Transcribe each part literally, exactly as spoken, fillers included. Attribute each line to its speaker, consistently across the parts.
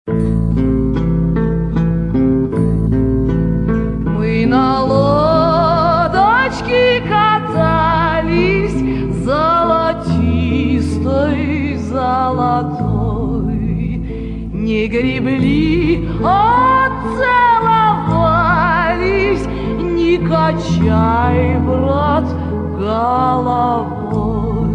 Speaker 1: Мы на лодочке катались, золотистой, золотой, не гребли, а целовались. Не качай, брат, головой.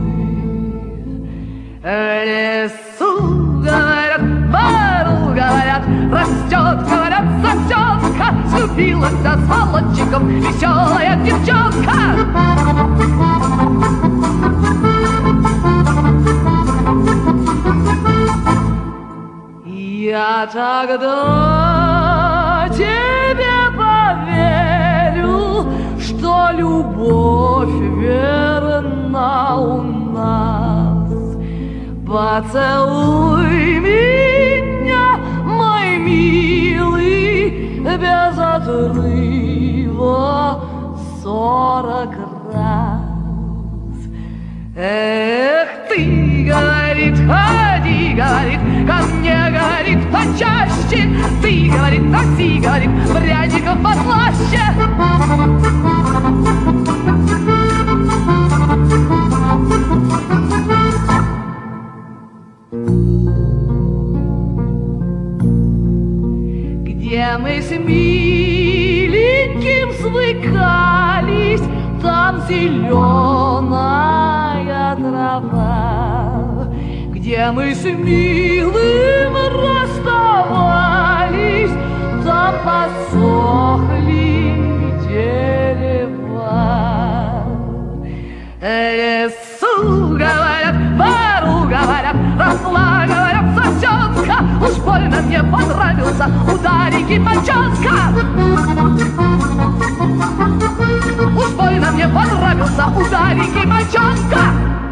Speaker 1: В лесу, говорят, в бару, говорят, растет, говорят, сосенка, влюбилась с молодчиком веселая девчонка. Я тогда тебе поверю, что любовь верна у нас. Поцелуй меня, мой милый, без отрыва сорок раз. Эх, ты, говорит, ходи, говорит, ко мне, говорит, почаще. Ты, говорит, носи, говорит, пряников послаще. Где мы с миленьким свыкались, там зеленая трава. Где мы с милым расставались, там посохли дерева. Лесу, говорят, бару, говорят, росла, говорят, сосенка. Уж больно мне понравился ударики мальчонка. Уж больно мне понравился ударики мальчонка.